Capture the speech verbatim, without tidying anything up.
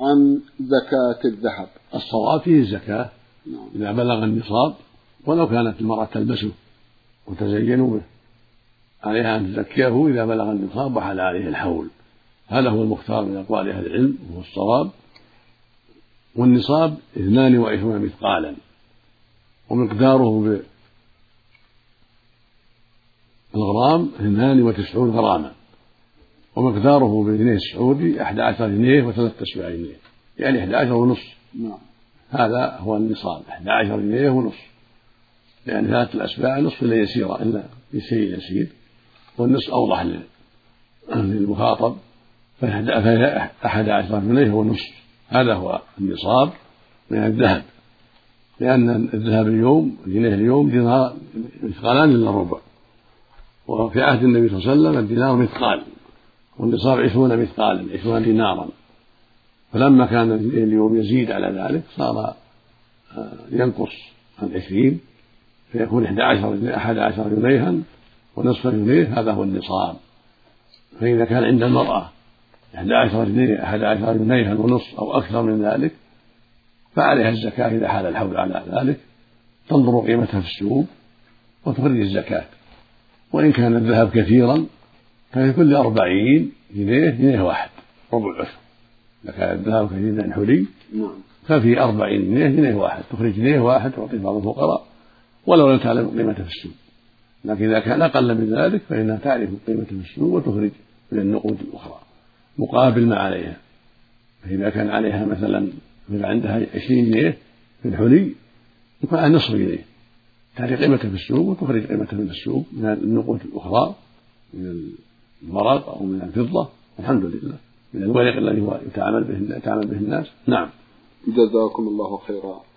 عن زكاة الذهب. الصواب فيه الزكاة نعم. إذا بلغ النصاب، ولو كانت المرأة تلبسه وتزينوا به عليها أن تزكيه إذا بلغ النصاب وحال عليه الحول. هذا هو المختار من أقوال أهل العلم وهو الصواب. والنصاب اثنان وعشرون مثقالا، ومقداره بالغرام اثنان وتسعون غراما، ومقداره بالجنيه السعودي أحد عشر جنيه وثلاثة أسباع جنيه، يعني أحد عشر ونصف. نعم. هذا هو النصاب، أحد عشر جنيه ونصف، لأن يعني ثلاثة الأسباع نصف لا يسير إلا بشيء يسير، والنصف أوضح للمخاطب، فأحد عشر جنيه هو نصف. هذا هو النصاب من الذهب، لأن الذهب اليوم الجنيه اليوم دينار مثقالان إلا ربع، وفي عهد النبي صلى الله عليه وسلم الدينار مثقال، والنصاب عشرون مثقالا، عشرون دينارا. فلما كان اليوم يزيد على ذلك صار ينقص عن عشرين، فيكون أحد عشر أحد عشر جنيها ونصف جنيه، هذا هو النصاب. فإذا كان عند المرأة أحد عشر جنيه أحد عشر جنيها ونصف أو أكثر من ذلك فعليها الزكاة إذا حال الحول على ذلك، تنظر قيمتها في السوق وتخرج الزكاة. وإن كان الذهب كثيرا ففي كل أربعين جنيه جنيه واحد ربع العشر. إذا كان الذهب كثيرا حلي ففي أربعين جنيه جنيه واحد، تخرج جنيه واحد تعطي بعض الفقراء ولو لم تعلم قيمته في السوق. لكن إذا كان أقل من ذلك فإنها تعرف قيمته في السوق وتخرج من النقود الأخرى مقابل ما عليها. فإذا كان عليها مثلا عندها عشرين جنيه في الحلي يكون على نصف جنيه، تعرف قيمته في السوق وتخرج قيمته من السوق من النقود الأخرى، من الورق أو من الفضة، الحمد لله، من الورق الذي هو يتعامل به يتعامل به الناس. نعم. جزاكم الله خيرا.